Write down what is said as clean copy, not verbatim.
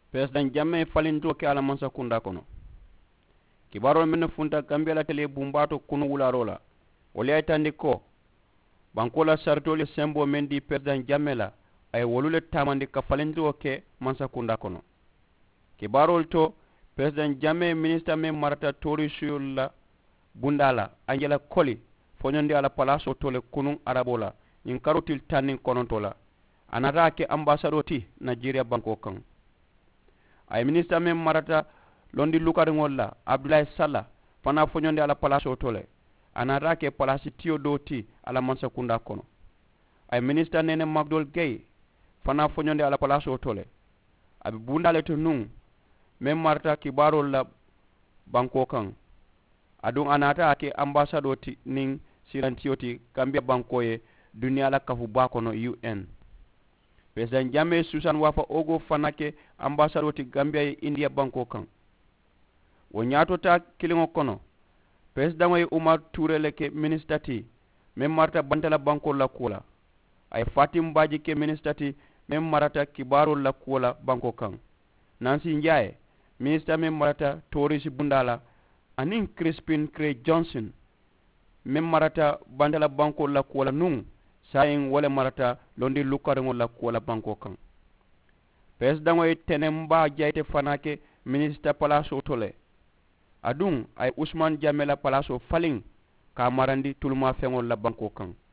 President Jammeh falinto ke ala mansa kunda kono kibaro men funta Gambia la tele bumbato kunu wularola wali ay tandi ko bankola sartoli sembo men di President Jammeh la ay wolule tamandi ka falinto ke mansa kunda kono kibarol to President Jammeh minister men marata tori suyulla bundala angela koli fonyondi ala palaso tole kunun arabola in karotil tannin konontola anata ke ambassador ti Nigeria banko kan ay minister men marata londi lukari ngolla Abdoulaye Salla fana fonyondi ala palaso tole anata ke palasi tiyo doti ala mansa kunda kono ay minister nene Magdol Gay fana fonyondi ala palaso tole abi bundale to nun men marta kibarol la banko kan adun anata ke ambassador ti ning sirantioti Gambia banko ye dunia la kafu bakono UN President Jammeh Susan wafa ogo fanake ambassador ti Gambia ye India banko kan wonyato ta kilingo kono President way Umar Touré leke minister ti men marta bantala banko la kula ay Fatim Baji ke minister ti men marata kibarol la kula banko kan Nancy Njaye minister men marata Touré bundala anin Crispin Craig Johnson men marata bandala banko la kuwala nun sayin wala marata londi lukaringo la kuwala banko kan president way tenemba jayte fanake minister palaso tole adun ay Usman Jamela palaso falin ka marandi tulma fengol la banko kan